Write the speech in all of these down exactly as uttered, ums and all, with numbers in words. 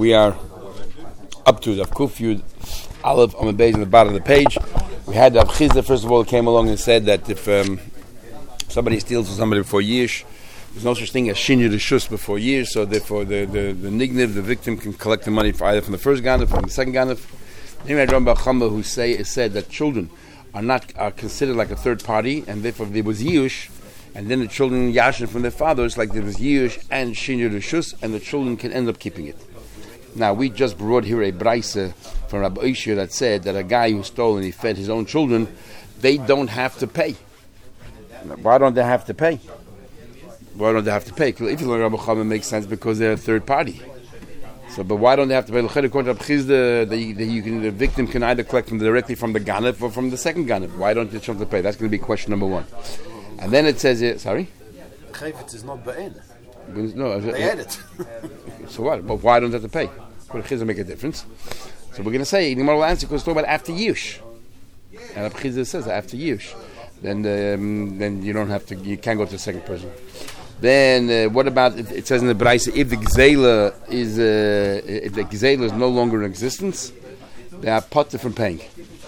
We are up to the Kufyud Aleph on the base on the bottom of the page. We had the Chizda, first of all, came along and said that if um, somebody steals from somebody before years, there's no such thing as Shinyu the Shus before years, so therefore the, the, the Nigniv, the victim, can collect the money for either from the first Ganef or from the second Ganef. Then we had Rambam Chama who say, said that children are not are considered like a third party, and therefore if there was Yush, and then the children Yashin from their fathers, like there was Yush and Shinyu the Shus, and the children can end up keeping it. Now, we just brought here a Braisa from Rabbi Oishia that said that a guy who stole and he fed his own children, they don't have to pay. Why don't they have to pay? Why don't they have to pay? If you learn Rabbi Chama, it makes sense because they're a third party. So, but why don't they have to pay? According to Rabbi Chizda, the, the, you can, the victim can either collect them directly from the Ganef or from the second Ganef. Why don't the children pay? That's going to be question number one. And then it says here, sorry? Chayvitz is not ba'in. No, they had it. So what? But why don't they have to pay? Could Chizah make a difference? So we're going to say the moral answer because it's talking about after Yush, and Rabbi Chizah says after Yush, then um, then you don't have to. You can't go to the second person. Then uh, what about it, it says in the Braisa if the Gzela is uh, if the Gzela is no longer in existence, they are potter from paying.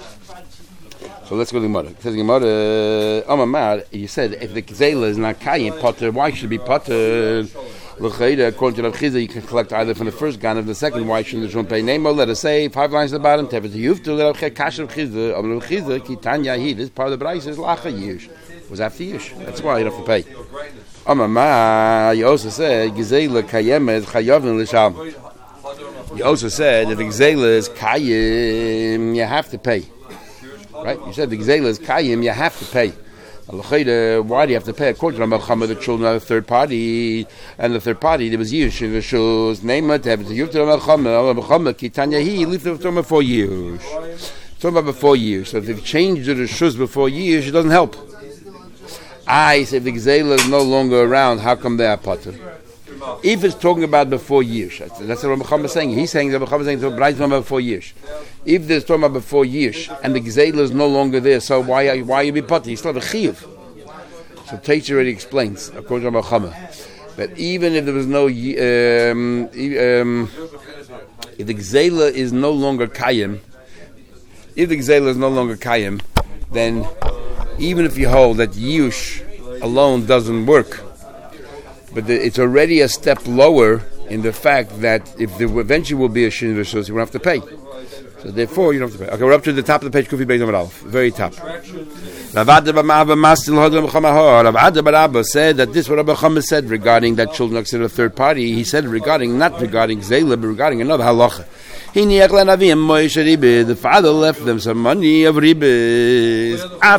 So let's go to the Gemara. It says the Gemara, Amar, you said if the Gzela is not Kayin potter, why should it be potter? According to Rav Chizah, you can collect either from the first gun or the second. Why shouldn't the children pay? Name, let us say five lines at the bottom. Tevet Yuftu, Rav Chizah, Rav Chizah, Kitanya He. This part of the Braisa is Lacha Yush. It was after Yush. That's why you don't have to pay. Amar, you also said Gzela Kayemet Chayavin L'Sham. You also said that the Gzela is Kayim, you have to pay. Right? You said the Gzela is Kayim, you have to pay. Why do you have to pay? According to Rambam Chama, the children are a third party, and the third party there was Yush in the shoes. Name it. Have to Yufta Rambam Chama. Rambam Chama Kitanya He lived the term before years. Talking about before years. So if they've changed the shoes before years, it doesn't help. I say if the Gzela is no longer around, how come they are potter? If it's talking about before years, that's, that's what Rambam Chama is saying. He's saying that Rambam Chama is saying it's about before years. If there's talking about before years and the Gzela is no longer there, so why are, why are you be potter? You still have a chiyuv. So Teitz already explains, according to Rambam Chama, that even if there was no, um, um, if the Gzela is no longer kayim, if the Gzela is no longer kayim, then even if you hold that Yush alone doesn't work, but the, it's already a step lower in the fact that if there eventually will be a Shin Rishos, you won't have to pay. So therefore, you don't have to pay. Okay, we're up to the top of the page, Kufi Beis Amar Aleph, very top. Rav Ada bar Abba said that this what Rabbi Chama said regarding that children are considered a third party. He said regarding, not regarding Zayla, but regarding another halacha. The father left them some money of ribis.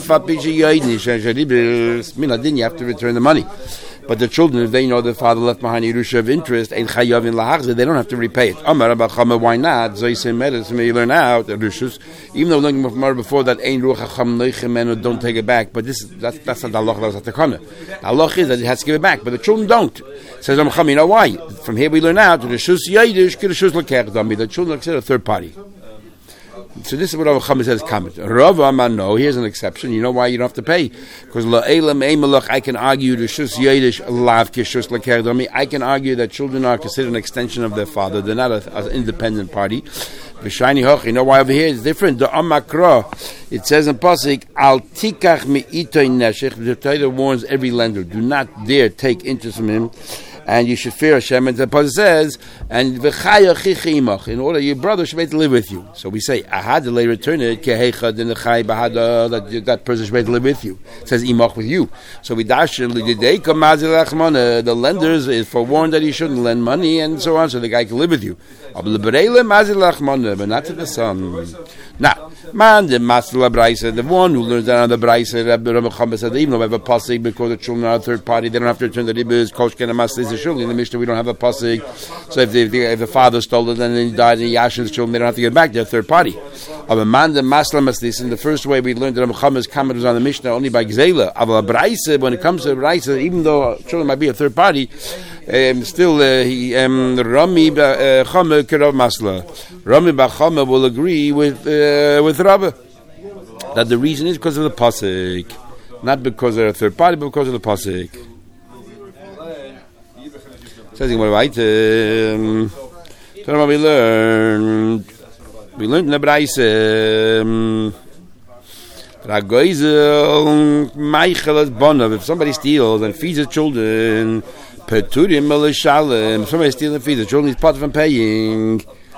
Minadin, you have to return the money. But the children, if they know the father left behind Yerusha of interest, they don't have to repay it. Amar Rabbi Chama, why not? So he said, may you learn out Yerushas, even though learning from before that ain't Ruach Chacham Neichem, don't take it back. But this that's that's not the halacha that's at the corner. The halacha is that it has to give it back, but the children don't. Says Rabbi Chama, you know why? From here we learn out Yerushas Yeidish, Yerushas Lekech Dami. The children are considered a third party. So this is what Rabbi Chama says. Comment. Rav Amar, no, here's an exception. You know why you don't have to pay? Because I can argue the shus yedish lav kishus lekerdami. I can argue that children are considered an extension of their father. They're not an independent party. V'shani hoch. You know why over here it's different? The Amakra. It says in pasuk al tikach me'itoy neshech. The Torah warns every lender: do not dare take interest from him. And you should fear Hashem. And the Pasuk says, and v'chaya chichi imach, in order your brother should be able to live with you. So we say, ahadale return it, kehechad in the chay bahada, that that person should be able to live with you. It says imach with you. So we dash the lenders is forewarned that he shouldn't lend money and so on, so the guy can live with you. But not to the son. Now, man, the master Braisa, the one who learns that on the Braisa, Rabbi Chama said, even though we have a pasuk because the children are a third party, they don't have to return the ribos. Koshken and master is a shul. In the Mishnah, we don't have a pasuk. So if the, if the, if the father stole it and then he died, and Yashin's children, they don't have to get back. They're a third party. Of a man, the master maslis. In the first way, we learned that Rabbi Chama's comment was on the Mishnah only by Gzela. Of a Braisa, when it comes to Braisa, even though children might be a third party, um, still uh, he um, Rami Chama Kerav Masla. Rami Bachama will agree with uh, with Rabbi that the reason is because of the pasuk, not because they're a third party, but because of the pasuk. Says he right. Um, So what we learned, we learned in the Braise, if somebody steals and feeds his children, if somebody steals and feeds his children, he's part of paying.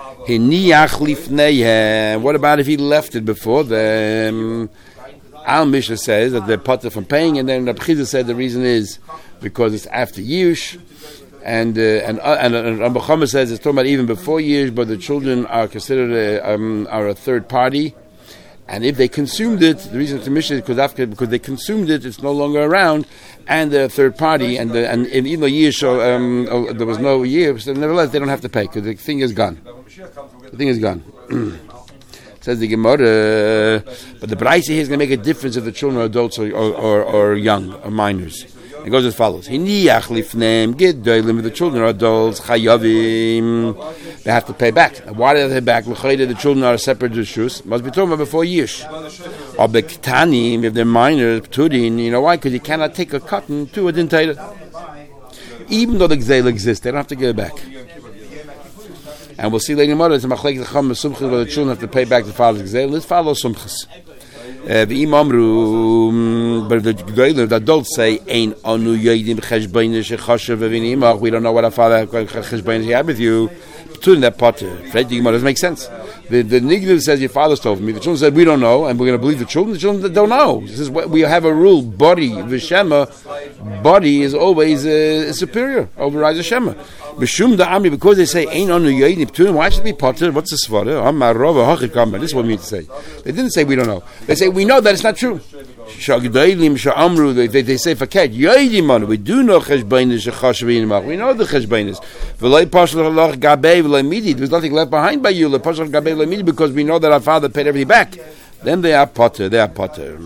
What about if he left it before them? Al Mishnah says that they're part from paying, and then Rabbi Chizah said the reason is because it's after Yush. And uh, and uh, and, and Rabbi Chama says it's talking about even before years, but the children are considered a, um, are a third party, and if they consumed it, the reason it's a mission is because after because they consumed it, it's no longer around, and they're a third party, and the, and, and even though years show um, oh, there was no year, so nevertheless they don't have to pay because the thing is gone. The thing is gone. Says the Gemara, but the Braise here is going to make a difference if the children are adults or or, or, or young or minors. It goes as follows: if the children are adults, chayavim, they have to pay back. And why do they pay back? The children are a separate rishus. Must be talking about before yish. Or bektanim, if they're minors, pturin. You know why? Because you cannot take a cotton to a dentator. Even though the gzeil exists, they don't have to give it back. And we'll see later in it's a machlek the chum sumchas where the children have to pay back the father's gzeil. Let's follow sumchas. The imamru, but the the adults say, "Ein anu yodim cheshbonish chashav v'vinimach." We don't know what our father cheshbonish had with you. Putting that potter, Fred, the doesn't make sense. The the nignav says your father told me. The children said we don't know, and we're going to believe the children. The children don't know. This is what we have a rule: body v'shema, body is always uh, superior, overrides the shema. B'shum da'ami, because they say ein anu yodim pturim. Why should it be potter? What's the svara? Amar rova hachik kamar. This is what we mean to say. They didn't say we don't know. They say we know that it's not true. Shagdailim sha'amru. They they, they say faket yodim manu. We do know cheshbonish chashavim. We know the cheshbonish. V'lei pashal halach gabei v'lei midi. There's nothing left behind by you. Le pashal gabei v'lei midi, because we know that our father paid everything back. Then they are potter. They are potter.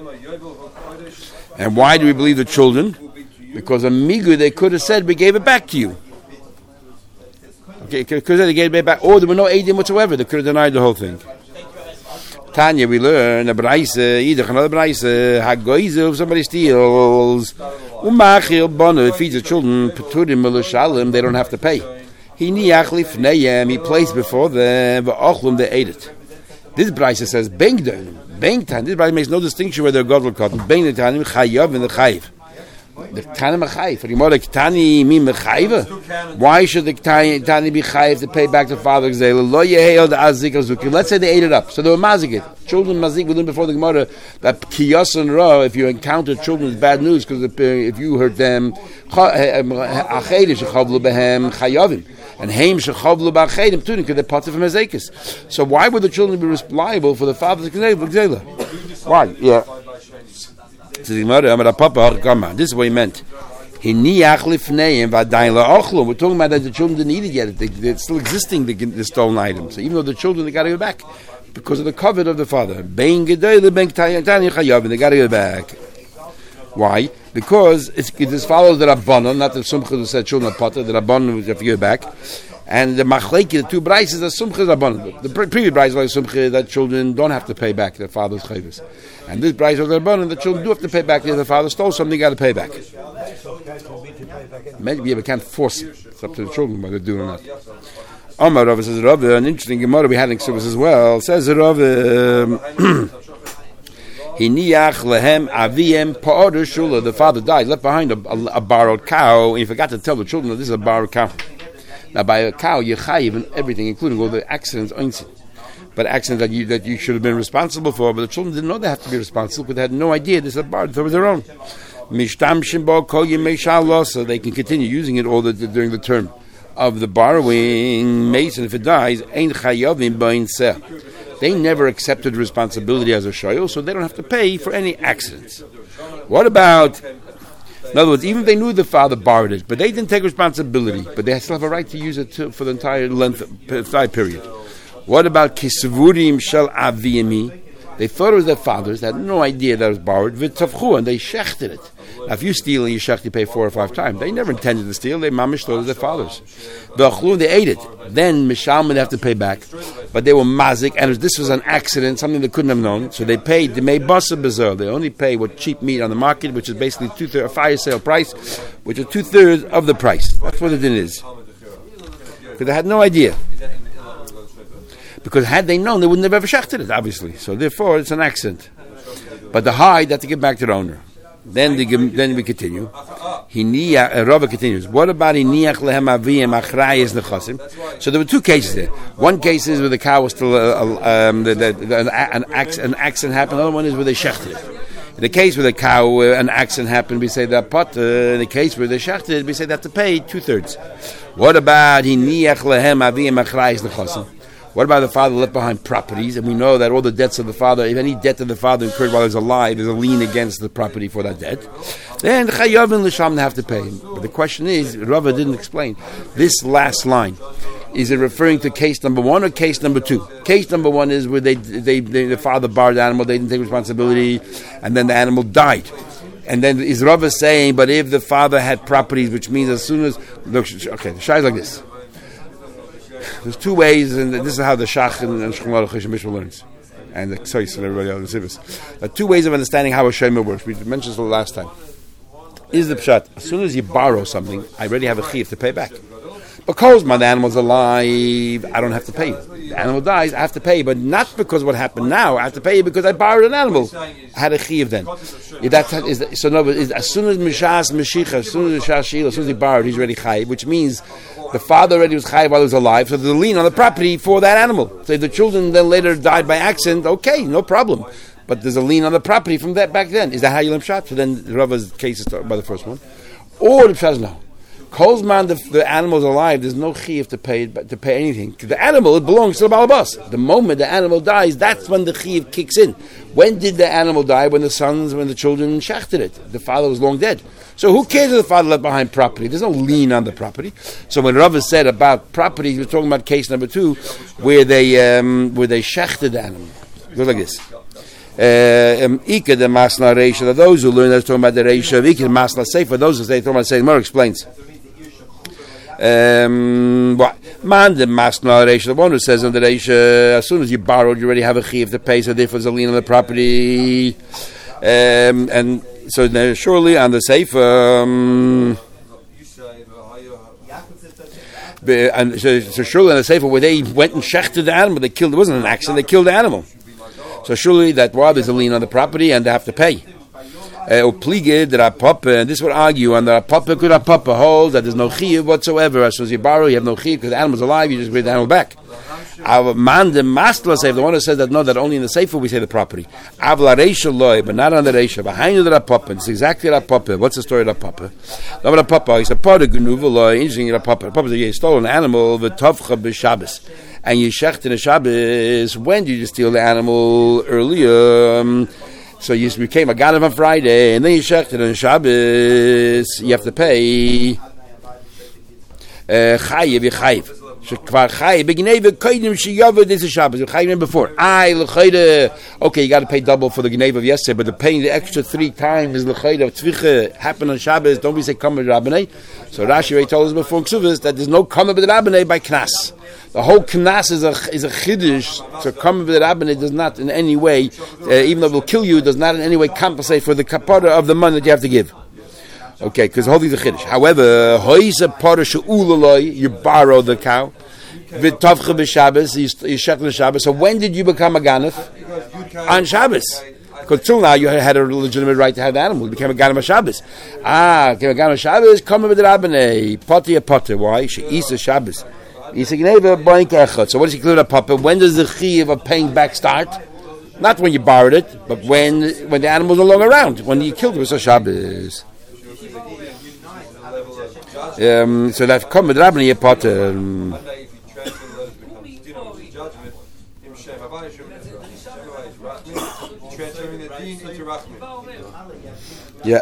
And why do we believe the children? Because a migu they could have said we gave it back to you. Okay, because they gave it back. Or there were no eidim whatsoever. They could have denied the whole thing. Tanya, we learn a braise, either another braise, hagoiz, if somebody steals, umachil bono, feeds the children, peturim melushalim, they don't have to pay. He niachli fneyem, he placed before them, v'ochlum, they ate it. This braise says, bengdan, bengtan, this braise makes no distinction whether they're godel cotton, bengdan, chayav, and the chayiv. The Tani Mechayiv. For the Gemara, Tani mi Mechayiv. Why should the Tani be Chayiv to pay back the father's Zayla? Lo yehel the Azik Azuki. Let's say they ate it up. So they were Mazikit. Children Mazik, we learned before the Gemara that Kiyas and Ra, if you encounter children with bad news, because if, if you hurt them, Achedish Chavlu Behem Chayavim. And Haim Shechavlu Ba'achedim Tunin, because they're part of Mazekis. So why would the children be liable for the father's Zayla? Why? Yeah. This is what he meant. We're talking about that the children didn't eat it yet. They, they're still existing, the, the stolen items. So even though the children, they got to go back because of the covet of the father. They got to go back. Why? Because it's, it just follows the Rabbanon, not the Sumcha who said children are potter, the Rabbanon who have to go back. And the Machleki, the two brises, the Sumcha Rabbanon. The previous brise was Sumcha that children don't have to pay back their father's chayvus. And this brise was the Rabbanon, the children do have to pay back. If the father stole something, they got to pay back. Maybe you can't force it. It's up to the children whether they do or not. Omar Rav says, Rav, an interesting Gemara we had in Ksubas as well. Says Rav, Hiniach lehem aviem pa'oder shula. The father died, left behind a, a, a borrowed cow, and he forgot to tell the children that this is a borrowed cow. Now, by a cow, you're chayiv and everything, including all the accidents, but accidents that you that you should have been responsible for. But the children didn't know they have to be responsible because they had no idea this is a bar. They were their own. So they can continue using it all the, during the term of the borrowing. Mason, if it dies, ain't chayavim ba'in seh. They never accepted responsibility as a shayol, so they don't have to pay for any accidents. What about? In other words, even if they knew the father borrowed it, but they didn't take responsibility, but they still have a right to use it to, for the entire length, entire period. What about kisvurim shel avimi? They thought it was their father's. They had no idea that it was borrowed. V'tavchu, and they shechted it. Now, if you steal and you shech, you pay four or five times. They never intended to steal. They mamish thought it was their father's. V'achlu, they ate it. Then mishalman they have to pay back. But they were mazik, and this was an accident, something they couldn't have known. So they paid. They made basa bezer. They only pay what cheap meat on the market, which is basically two thirds a fire sale price, which is two thirds of the price. That's what the din is. Because they had no idea. Because had they known, they wouldn't have ever shechted it, obviously. So therefore, it's an accident. But the hide, they have to give back to the owner. Then they give, then we continue. Uh, Rava continues. What about hiniach lehem aviyim achrayis nechasim? So there were two cases there. One case is where the cow was still uh, um, the, the, the, an, an, an accident happened. Another one is where they shechted it. In the case where the cow, uh, an accident happened, we say that pot. Uh, in the case where they shechted it, we say they have to pay two thirds. What about hiniach lehem aviyim achrayis nechasim? What about the father left behind properties? And we know that all the debts of the father, if any debt of the father incurred while he's alive, there's a lien against the property for that debt. Then chayavin l'sham have to pay. But the question is, Rava didn't explain. This last line, is it referring to case number one or case number two? Case number one is where they, they, they the father borrowed the animal, they didn't take responsibility, and then the animal died. And then is Rava saying, but if the father had properties, which means as soon as, look, okay, the shah is like this. There's two ways, and this is how the Shach and Shulchan Aruch and Mishnah learns, and the Ksais and everybody else. There are two ways of understanding how a Shema works. We mentioned this the last time. Is the pshat? As soon as you borrow something, I already have a chiyuv to pay back. Because my animal's alive, I don't have to pay. The animal dies, I have to pay, but not because what happened now. I have to pay because I borrowed an animal. I had a chiyuv then. If that is, so no, is, as soon as Mishas Meshicha, as soon as Mishas Shil, as soon as he borrowed, he's already chayiv, which means the father already was chayiv while he was alive, so there's a lien on the property for that animal. So if the children then later died by accident, okay, no problem. But there's a lien on the property from that back then. Is that how you learn pshat? So then Rava's case is by the first one. Or the pshat is no. Kolzman, the, the animal's alive, there's no chiyuv to pay to pay anything. The animal, it belongs to the balabas. The moment the animal dies, that's when the chiyuv kicks in. When did the animal die? When the sons, when the children shachted it. The father was long dead. So who cares if the father left behind property? There's no lien on the property. So when Rava said about property, he was talking about case number two, where they um, where they shachted the animal. It goes like this. Ika the masna reisha. Those who learn that's talking about the reisha. Ika the masna sefer. Those who say talking about saying more explains. Um, man the masna reisha. The one who says on the reisha, as soon as you borrowed, you already have a chiyuv to pay. So therefore, there's a lien on the property. Um, and so now, surely on the sefer. Um, and so, so surely on the sefer where they went and shechted the animal, they killed. It wasn't an accident. They killed the animal. So surely that while there's a lien on the property and they have to pay. Oplige the Rapapa, and this would argue on the Rapapa could Rapapa holds that there's no chiyuv whatsoever. As soon as you borrow, you have no chiyuv because the animal's alive. You just bring the animal back. Our man the master say the one who says that no, that only in the sefer we say the property. Avla reisha loy, but not on the reisha. Behind the Rapapa, it's exactly Rapapa. What's the story of Rapapa? The Rapapa is a part of Genuva loy. Interesting Rapapa. Rapapa is you stole an animal with tovcha b'Shabbos. And you shecht in a Shabbos. When did you steal the animal earlier? Um, so you became a god on Friday, and then you shecht it on Shabbos. You have to pay. Chayiv, chayiv. Shekvar chayiv. Begneva koidim sheyavad is a Shabbos. Chayiv before. Ay l'chayda. Okay, you got to pay double for the gneva of yesterday, but the paying the extra three times l'chayda of tzvicha happened on Shabbos. Don't we say kamer rabbanei? So Rashi already told us before in Ksuvas that there's no kamer rabbanei by knas. The whole knas is a is a chiddush. So kamer rabbanei does not in any way, uh, even though it will kill you, does not in any way compensate for the kapara of the money that you have to give. Okay, because the whole thing is a chiddush. However, hoisa parah she'ulaloi, you borrow the cow. V'tovcha b'Shabbos, you shech on Shabbos. So when did you become a ganef? On Shabbos. Because till now you had a legitimate right to have the animal. You became a ganef on Shabbos. Ah, became a ganef on Shabbos. Come with the rabbanei. Potter a potter. Why? She eats a Shabbos. Isa gneva boink echad. So what does he include a papa? When does the chiyuv of paying back start? Not when you borrowed it, but when when the animal's no longer around. When you killed it, it was a Shabbos. Um, so that come with rabbanei a potter. Um, Yeah.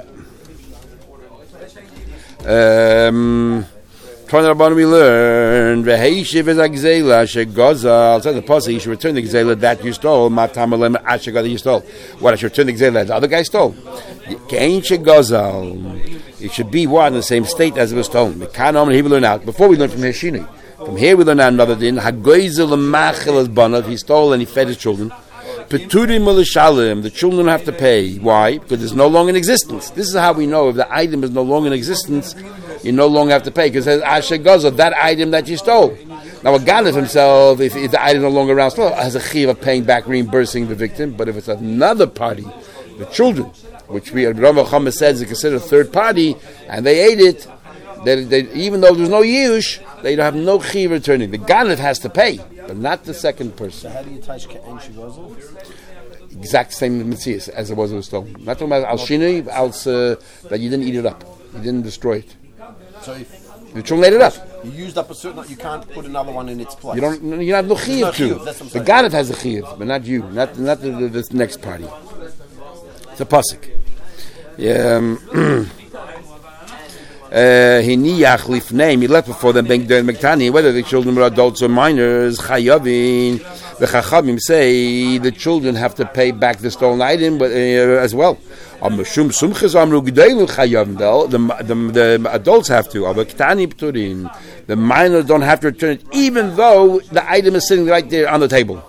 Um, Trying to we learn v'heishiv is a gzela shegozal. So the pasuk you should return the gzela that you stole. Matamalem ashagad that you stole. What I should return the gzela that the other guy stole. Kein shegozal. It should be what in the same state as it was stolen. We can't only learn out before we learn from Heshini. From here we learn out another din. Hagoizel machel as banat. He stole and he fed his children. Peturim u'lishalim, the children have to pay. Why? Because it's no longer in existence. This is how we know if the item is no longer in existence. you no longer have to pay because it says Asher Gaza, that item that you stole. Now a Ganav himself, if, if the item is no longer around, still has a chiv of paying back, reimbursing the victim. But if it's another party, the children, which we Rav Chama says is considered a third party, and they ate it, they, they, even though there's no yush, they don't have no chiv returning. The Ganav has to pay, but not the second person. So how do you touch Ke'en Shigozel? Exact same mitzvahs as it was in the stone. Not talking about al shinui, als uh, that you didn't eat it up, you didn't destroy it. So if the children ate it up. You used up a certain, you can't put another one in its place. You don't. You have no chiyuv to. The Ganav has a chiyuv, but not you, not not the, the, the next party. It's a pasuk. Yeah. Um, He niyach lifnei. He left before them. Whether the children were adults or minors, chayavin. The chachamim say the children have to pay back the stolen item, but uh, as well. The, the, the adults have to. The minors don't have to return it, even though the item is sitting right there on the table.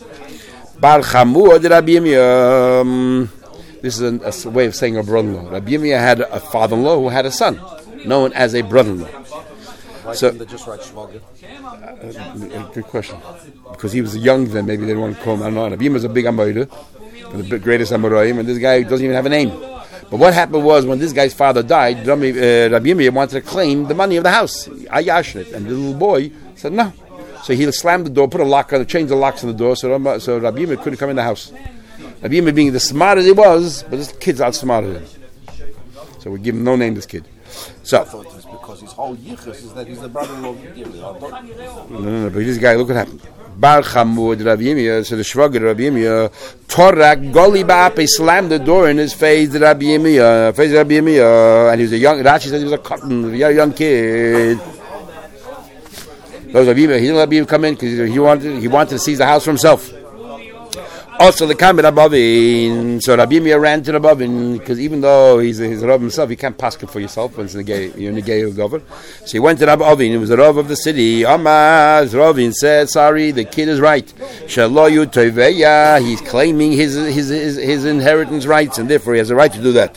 This is a, a way of saying a brother-in-law. Rabbi Yirmiyah had a father-in-law who had a son, known as a brother-in-law. Why So, they just write Shvager? uh, good question. Because he was young then, maybe they didn't want to call him. I don't know. Rabbi Yirmiyah was a big Amoyda, the greatest Amoraim, and this guy doesn't even have a name. But what happened was, when this guy's father died, Rabbi Yirmiyah wanted to claim the money of the house. I yashed it. And the little boy said no. So he slammed the door, put a lock on it, changed the locks on the door, so, so Rabbi Yirmiyah couldn't come in the house. Rabbi Yirmiyah being the smart as he was, but this kid's outsmarted him. So we give him no name, this kid. So, I thought it was because his whole yichus is that he's the brother-in-law of Yirmiyah. no, no, no, but this guy, look what happened. Bar Chamud, Rabbi Yirmiyah, so the Shvager, Rabbi Yirmiyah, Torak, Goli Ba'ape, slammed the door in his face, Rabbi Yirmiyah, face Rabbi Yirmiyah, and he was a young, Rashi said he was a cotton, a very young kid. So Rabbi Yirmiyah, he didn't let Rabbi Yirmiyah come in because he wanted, he wanted to seize the house for himself. Also, the Kamer Rabavin. So Rabbi Yirmiyah ran to Rabavin because even though he's a, he's a Rav himself, he can't pass it for yourself when it's in the you're in the gay of Dover. So he went to Rabavin. He was the Rav of the city. Amaz Ravin said, "Sorry, the kid is right. Shaloyu Toveya. He's claiming his his, his his inheritance rights, and therefore he has a right to do that."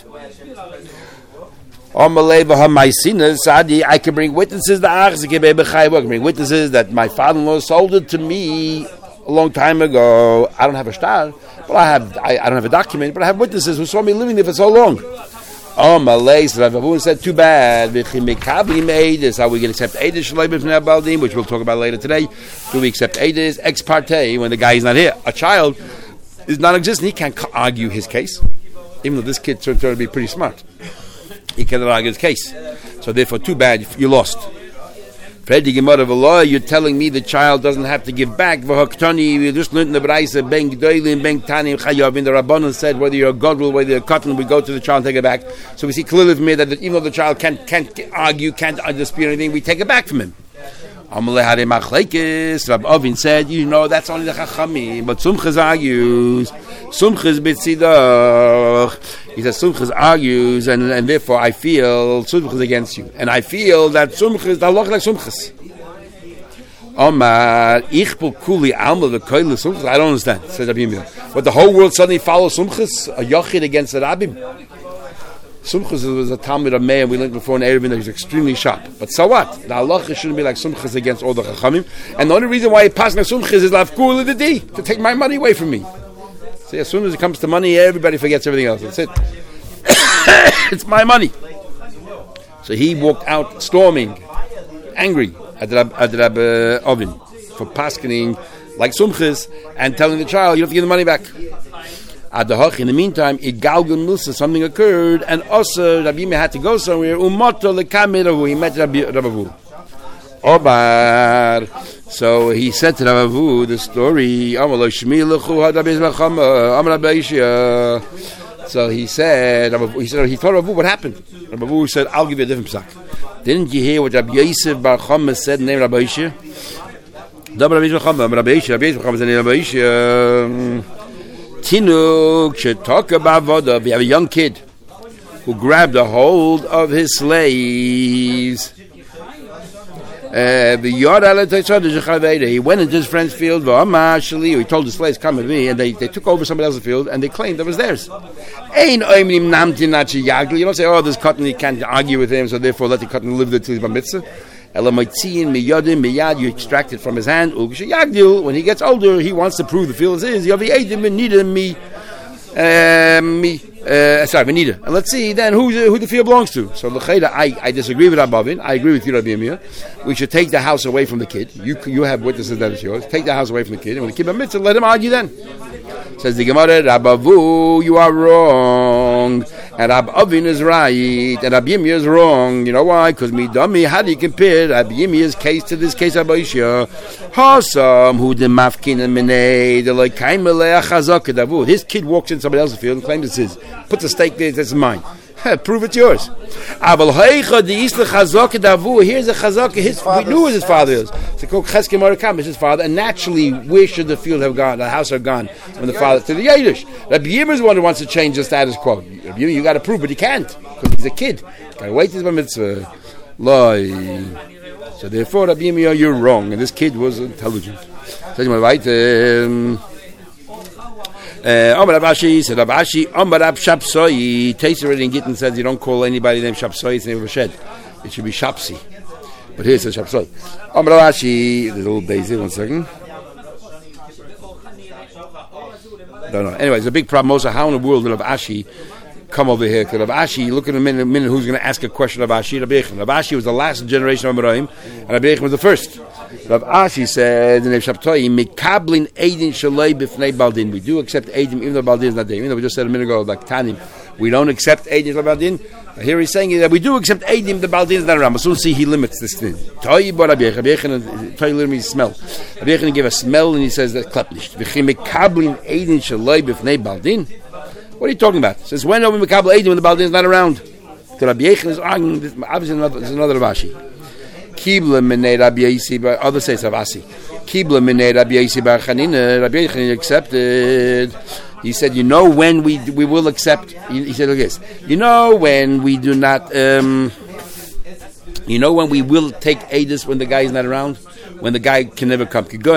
I can bring witnesses. I can bring witnesses that my father-in-law sold it to me a long time ago. I don't have a star, but I have. I, I don't have a document, but I have witnesses who saw me living there for so long. Oh, Malay, so Rav Avun said, too bad. This how we can accept Eidish Shleibim from Baldim, which we'll talk about later today. Do we accept Eidish ex parte when the guy is not here? A child is non-existent. He can't argue his case, even though this kid turned out to be pretty smart. He cannot argue his case. So therefore, too bad, you lost. You're telling me the child doesn't have to give back. We just learned in the Braisa, Ben Gdoilim, Ben Tanim, Chayavin. The Rabbanon said, whether you're a godel, whether you're a cotton, we go to the child and take it back. So we see clearly from here that even though the child can't, can't argue, can't dispute anything, we take it back from him. Rab Ovin said, you know, that's only the Chachamim, but Sumchas argues. Sumchas B'tzidach. He says Sumchas argues, and, and therefore I feel Sumchas against you, and I feel that Sumchas the halach like Sumchas. Omar Ichbul Kuli Alma the Koil Sumchas. I don't understand. Says Rabbi Yirmiyah. But the whole world suddenly follows Sumchas, a Yochid against the Rabbim. Sumchas was a Talmud of Meir, we learned before in Erevin that he was extremely sharp. But so what? The halacha shouldn't be like Sumchas against all the Chachamim. And the only reason why he passed like Sumchas is Lavkul the D, to take my money away from me. See, as soon as it comes to money, everybody forgets everything else. That's it. It's my money. So he walked out storming, angry at Rab, at Rab uh, Ovin for paskening like Sumchas and telling the child, you have to give the money back. At the Hoch, in the meantime, it Galgun Musa, something occurred, and also Rabbi Yirmiyah had to go somewhere. Umoto lekamidahu, he met Rabbi Avu. Obar. So he said to Rabbi Avu the story. So he said, he said, he told Rabbi Avu what happened. Rabbi Avu said, I'll give you a different psak. Didn't you hear what Rabbi Yosef Bar Chama said in the name of Rabbi Yishia? Rabbi Yishia, Rabbi Yishia, Rabbi Yishia, Rabbi Yishia. Tinuk should talk about voda. We have a young kid who grabbed a hold of his slaves. Uh, he went into his friend's field. He told the slaves, "Come with me," and they, they took over somebody else's field, and they claimed that was theirs. You don't say, "Oh, this cotton, you can't argue with him, so therefore let the cotton live there till he's bar mitzvah." You extract it from his hand. When he gets older, he wants to prove the field is his. Uh, me, uh, sorry, Benita. And let's see then who who the field belongs to. So l'chayda, I I disagree with Abavin. I agree with you, Rabbi Yirmiyah. We should take the house away from the kid. You you have witnesses that it's yours. Take the house away from the kid, and when the kid bar mitzvah, let him argue then. Says the Gemara, Rabavu, you are wrong, and Rab Avin is right, and Rabbi Yirmiyah is wrong. You know why? Because me dummy. How do you compare Rabbi Yirmiyah's case to this case of Aisha? Hasam who the mafkin and minay the like kaimele chazak davu. His kid walks in somebody else's field and claims it's his. Puts a stake there. That's mine. Prove it's yours. Here's a chazak. His we knew who his father is. It's his father, and naturally, where should the field have gone? The house have gone when the father to the Yiddish. Rabbi Yirmiyah is the one who wants to change the status quo. Rabbi Yirmiyah, you got to prove, but he can't because he's a kid. Got to wait till his bar mitzvah. Lie. So therefore, Rabbi Yirmiyah, you're wrong, and this kid was intelligent. So you right. Um, Omar Abashi said, Abashi, Omar Ab Shapsoi. Taste already in Gittin says you don't call anybody named Shapsoi, it's the name of a shed. It should be Shapsi. But here it says Shapsoi. Omar Abashi, there's a little daisy, one second. Don't know. Anyway, it's a big problem also. How in the world did Abashi come over here? Because Abashi, look in a minute, a minute who's going to ask a question of Abashi. Rabbi Yechon. Abashi was the last generation of Amoraim, and Rabbi Yechon was the first. Rav Ashi said in the Shabtai, "Mekablin Eidin Shalei B'fnei Baldin." We do accept Eidim even though Baldin is not there. Even though we just said a minute ago, like Tanim, we don't accept Eidim Shalei Baldin. Here he's saying that we do accept Eidim. The Baldin is not around. But soon see he limits this thing. Toy but Rabbi Yechon, Toy literally smell. Rabbi Yechon gave a smell and he says that klappt nicht. Mekablin Eidin Shalei B'fnei Baldin. What are you talking about? Since when are we Mekabel Eidim when the Baldin is not around? So Rabbi Yechon is arguing. This, obviously, there's another Rav Ashi. Kibla minei Rabbi Yosi bar other says Avasi. Kibla minei Rabbi Yosi bar Chanina. Rabbi Yochanan accepted. He said, you know when we we will accept. He, he said, look this. You know when we do not. Um, you know when we will take Eidus when the guy is not around. When the guy can never come. If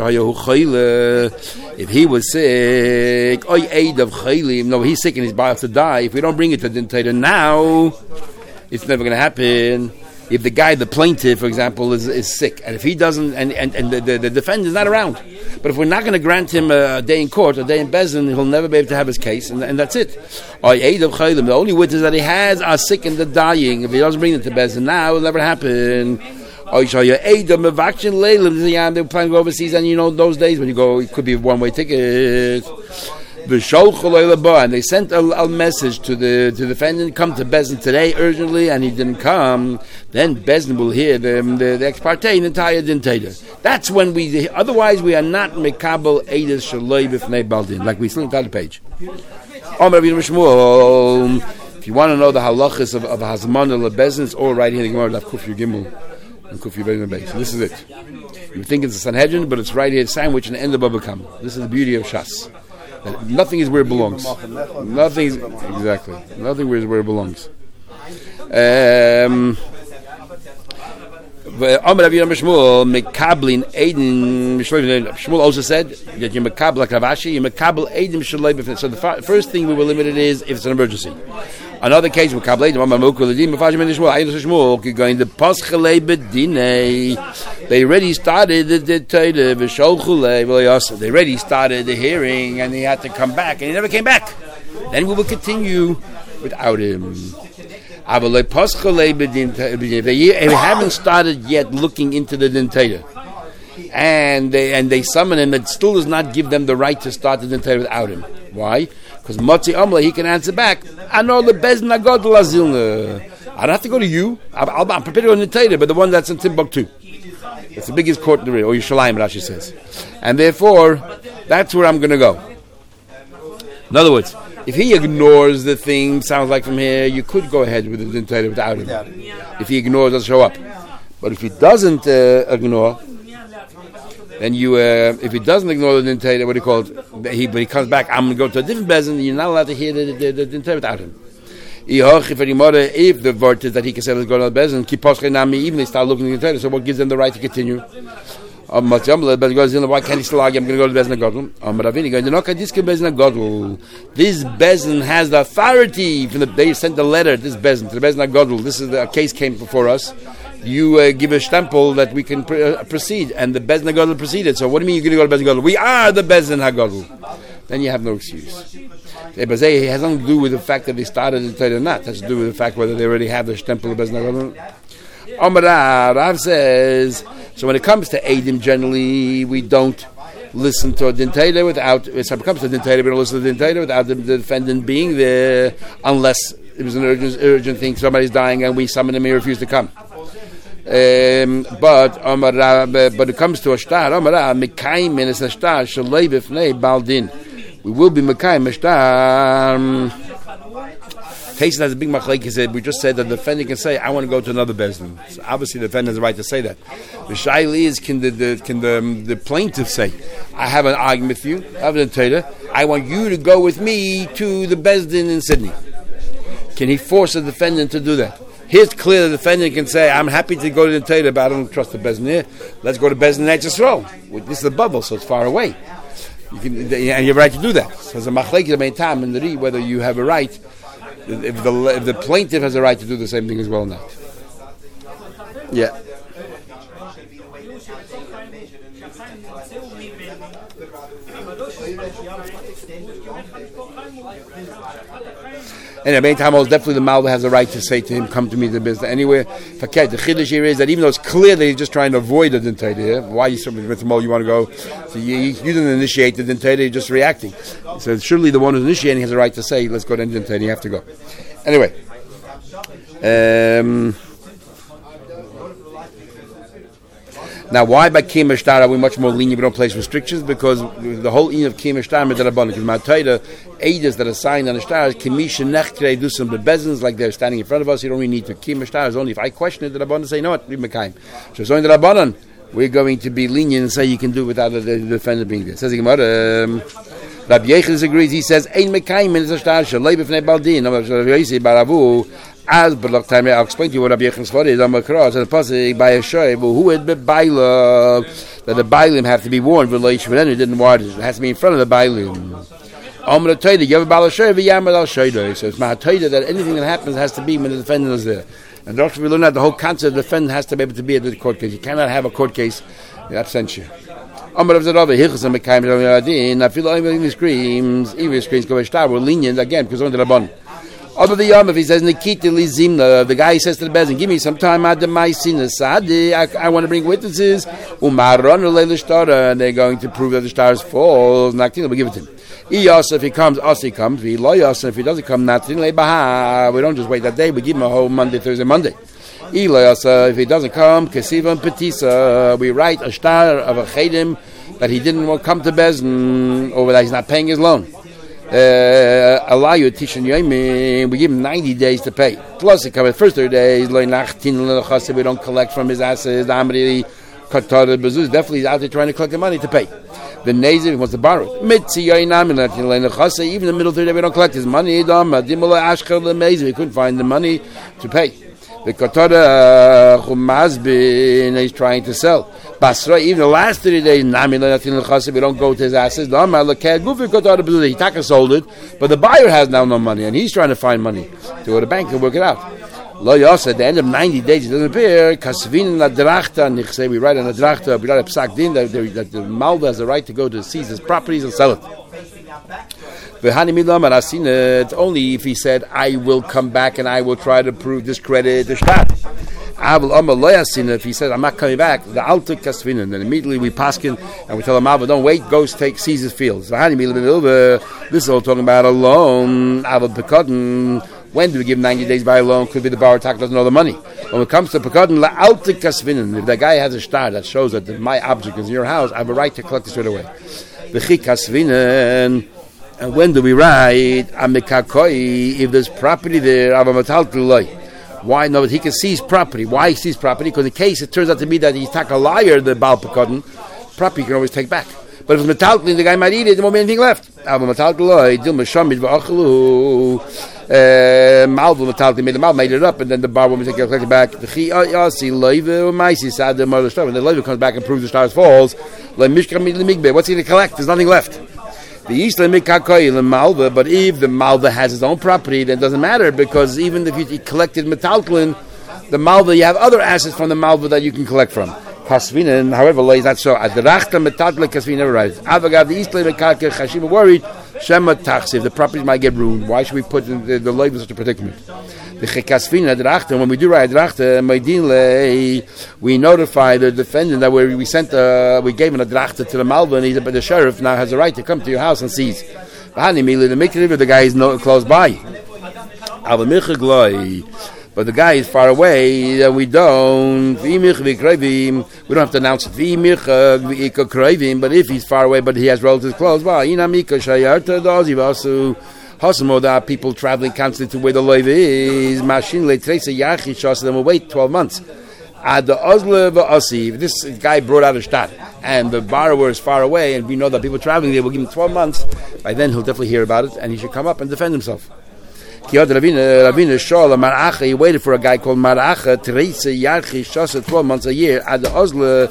he was sick, oy Eid of Chaylim. No, he's sick and he's about to die. If we don't bring it to the Tater now, it's never going to happen. If the guy, the plaintiff, for example, is, is sick, and if he doesn't, and, and, and the, the, the defendant is not around, but if we're not going to grant him a day in court, a day in Bezin, he'll never be able to have his case, and, and that's it. The only witness that he has are sick and they're dying. If he doesn't bring them to Bezin now, it'll never happen. They were planning to go overseas, and you know, those days when you go, it could be a one-way ticket. And they sent a, a message to the to the defendant, come to Bezin today urgently, and he didn't come. Then Bezin will hear the, the, the ex parte and entire dintayder. That's when we, otherwise we are not mekabel eidas shaloi b'fnei baldin, like we still on the page. If you want to know the halachas of, of Hazman or Bezin, it's all right here in the Gemara, Kufyu Gimel and Kufyu Bein Beis. So this is it. You think it's a Sanhedrin, but it's right here, sandwich, and the end of Baba Kam. This is the beauty of Shas. Nothing is where it belongs. Nothing is, exactly. Nothing is where it belongs. Um, Shmuel also said that you mekabel like Ravashi, you mekabel eidim shalei. So the first thing we were limited is if it's an emergency. Another case, we mekabel eidim. Going to paschalei bedinei. They already started the the They already started the hearing, and he had to come back, and he never came back. Then we will continue without him. They haven't started yet looking into the dintayah, and they and they summon him. It still does not give them the right to start the dintayah without him. Why? Because Motzi Amla, he can answer back. I know the Bezin Agod Lazilna. I don't have to go to you. I'm, I'm prepared to go to dintayah, but the one that's in Timbuktu. It's the biggest court in the world, or Yerushalayim, Rashi says. And therefore, that's where I'm going to go. In other words, if he ignores the thing, sounds like from here, you could go ahead with the dintayah without him. If he ignores, doesn't show up. But if he doesn't uh, ignore, then you, uh, if he doesn't ignore the dintayah, what do you call it? He, but he comes back, I'm going to go to a different bezin, you're not allowed to hear the, the, the, the dintayah without him. If the word is that he can say let's go to the Bezdin, even they start looking at the Torah, so what gives them the right to continue? Why can't he still argue, I'm going to go to the Bezdin Gadol? This Bezdin has the authority. From the, they sent the letter, this Bezdin, to the Bezdin Gadol. This is the a case came before us. You uh, give a stempel that we can pr- uh, proceed, and the Bezdin Gadol proceeded. So what do you mean you're going to go to Bezdin Gadol? We are the Bezdin HaGadol. Then you have no excuse. It has nothing to do with the fact that they started the Torah or not. It has to do with the fact whether they already have the stempel of Bezdin HaGadol. Amar Rav says, so when it comes to Eidim, generally we don't listen to a Din Torah without, when it comes to Din Torah, we don't listen to the Din Torah without the, the defendant being there, unless it was an urgent, urgent thing, somebody's dying and we summon him and he refused to come. Um, but Amar Rav, but it comes to a shtar, Amar Rav, Mekayim in a shtar, Shalei b'fnei Baldin. We will be Mekayim, shtar. Case has a big machlekes. We just said that the defendant can say, "I want to go to another bezdin." So obviously, the defendant has the right to say that. The shaila is, can the, the can the um, the plaintiff say, "I have an argument with you. I have an Torah. I want you to go with me to the bezdin in Sydney." Can he force the defendant to do that? Here's clear: the defendant can say, "I'm happy to go to the Torah, but I don't trust the bezdin here. Let's go to bezdin Eretz Yisrael." This is a bubble, so it's far away. You can, and you have a right to do that. So there's a machlekes the main time in the re whether you have a right. If the if the plaintiff has a right to do the same thing as well or not. Yeah. And in the meantime, definitely the Malva has a right to say to him, come to me to the business anywhere. The chiddush here is that even though it's clear that he's just trying to avoid the Din Torah, why you with the you want to go? So you, you didn't initiate the Din Torah, you're just reacting. So surely the one who's initiating has a right to say, let's go to the Din Torah, you have to go. Anyway. Um, Now, why by Kiyum Shtar are we much more lenient? We don't place restrictions because the whole in of Kiyum Shtar is that because my Torah edus that are signed on the stars, Kimisha Nechtrei do some bezins like they're standing in front of us. You don't really need to Kiyum Shtar. Only if I question it, the Rabbanan say, "No, what we mekayim." So it's only the Rabbanan. We're going to be lenient and say you can do it without the, the defendant being there. Says the Gemara. Um, Rabbi Yechon disagrees. He says, "Ein mekayim in the star shalei b'fnei baldin." No, Rabbi Yossi baravu. As but look time I'll explain to you what Rabbi Yechon's for is on the cross and the pasuk by a shoy who had been baila that the bailim have to be warned relation when it didn't warn it has to be in front of the bailim. I'm going to tell you, you have a bala shoy v'yamad al shoy. So it's my tell you that anything that happens has to be when the defendant is there. And after we learn that the whole concept of the defendant has to be able to be at the court case. You cannot have a court case in absentia. I'm going to say over here some mekayim adin. I feel even he screams, even screams go shtar. We're lenient again because only the rabban. Other the Yom, if he says Nikita Lizimna, the guy says to the Bezin, give me some time at the Maisina Sadi, I, I want to bring witnesses. Umaron Lele Star, and they're going to prove that the stars fall. Naktin, we'll give it to him. Iyas, if he comes, us he comes. We Loyas, and if he doesn't come, Natin Lebaha. We don't just wait that day, we give him a whole Monday, Thursday, Monday. Ilayas, if he doesn't come, Kesiva and Petisa, we write a star of a Chedim that he didn't want to come to Bezin, or that he's not paying his loan. Uh, allow you tishan yomi. We give him ninety days to pay. Plus, he comes the first thirty days. We don't collect from his assets. Definitely, he's out there trying to collect the money to pay. The Nazir he wants to borrow it. Even in the middle of the day, we don't collect his money. We couldn't find the money to pay. The Qatar Chumazbin he's trying to sell. Basra, even the last thirty days, we don't go to his assets. He Taka sold it, but the buyer has now no money, and he's trying to find money to go to the bank and work it out. Lo Yos, at the end of ninety days, it doesn't appear. Kasvin la drachta, nichse, we write on the drachta, we write a psak din that the, that the Malda has the right to go to seize his properties and sell it. It's only if he said, I will come back and I will try to prove discredit the Shtat. If he says, I'm not coming back, the Alta Kasvinen, then immediately we paskin and we tell him, don't wait, go take seize his fields. This is all talking about a loan. When do we give ninety days by a loan? Could be the Bauer Tak doesn't know the money. When it comes to Pekadin, La Alta Kasvinen, if the guy has a star that shows that my object is in your house, I have a right to collect it straight away. The Chi Kasvinen. And when do we write Amikakoi if there's property there? Why no? He can seize property. Why he seize property? Because in case it turns out to be that he's tak a liar, the Baal Pekadin, property you can always take back. But if it's metalclin, the guy might eat it. There won't be anything left. Malva metallic made the malva made it up, and then the bar woman take it back. The chi yasi loive maisi sad the mother star, and the loive comes back and proves the stars falls. What's he going to collect? There's nothing left. The East Lemikakoy in Malva, but if the Malva has its own property, then it doesn't matter, because even if you collected metalklin, the Malva, you have other assets from the Malva that you can collect from. Kasvinen, however, is not so. Adrachta metalklin kasvin never arrives. Avagav the East Lemikakoy Chashima worried Shema taxif, the properties might get ruined. Why should we put the, the, the loiv in such a predicament? The chekasvin adrachta, when we do right adrachta, we notify the defendant that we, we sent, uh, we gave an adrachta to the malva, and he's, but the sheriff now has a right to come to your house and seize. The guy is no, close by. But the guy is far away, and we don't. We don't have to announce it. But if he's far away, but he has relatives close by, there are people traveling constantly to where the loiv is. Then we'll wait twelve months. If this guy brought out a shtat, and the borrower is far away, and we know that people traveling there, we'll give him twelve months. By then, he'll definitely hear about it, and he should come up and defend himself. He waited for a guy called Maracha, twelve months a year, until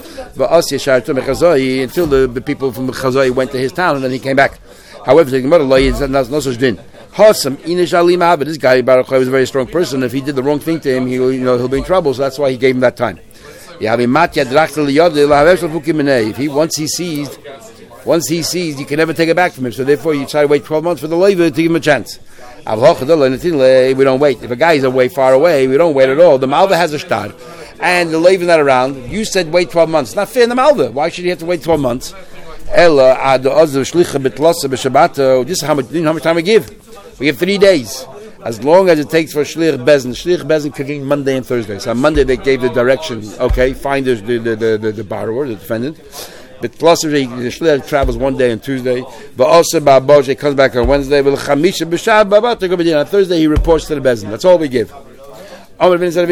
the, the people from Chazoi went to his town, and then he came back. However, the Gemara law is no such din. This guy Baruch was a very strong person. If he did the wrong thing to him, he you know he'll be in trouble. So that's why he gave him that time. If he once he seized, once he seized, you can never take it back from him. So therefore, you try to wait twelve months for the loiva to give him a chance. We don't wait. If a guy is away far away, we don't wait at all. The malva has a shtar, and the loiva is not around. You said wait twelve months. It's not fair in the malva. Why should he have to wait twelve months? Ella This is how much, you know how much time we give. We give three days. As long as it takes for Shlich Bezin. Shlich Bezin could be Monday and Thursday. So on Monday they gave the direction, okay, find the the, the, the, the borrower, the defendant. But plus the Shlich travels one day on Tuesday. But also Baboj comes back on Wednesday. On Thursday he reports to the Bezin. That's all we give. A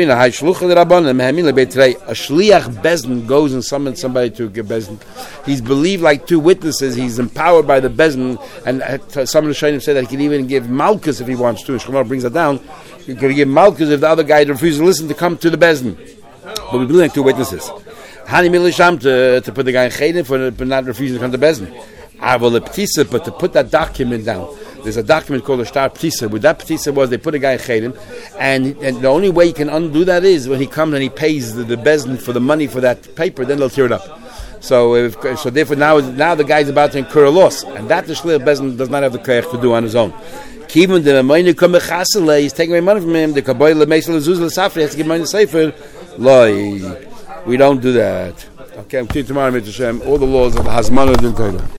shliach bezin goes and summons somebody to give bezin. He's believed like two witnesses. He's empowered by the bezin, and some of the shaynim say that he can even give malchus if he wants to. Shlomo brings that down. He can give malchus if the other guy refuses to listen to come to the bezin. But we believe like two witnesses. Hani milisham to to put the guy in chayim for not refusing to come to bezin. Avol ptisa, but to put that document down. There's a document called a shtar ptisa. What that ptisa was, they put a guy in chedim, and, and the only way you can undo that is when he comes and he pays the, the bezin for the money for that paper, then they'll tear it up. So if, so therefore now now the guy's about to incur a loss, and that the shliach bezin does not have the koyach to do on his own. Kivin the money come mechasele, he's taking away money from him. The kaboy lemeisel zuz lesafri has to give money to sefer. Loi, we don't do that. Okay, I'm tomorrow, Mitzvah Hashem. All the laws of the Hazmanah Din Torah.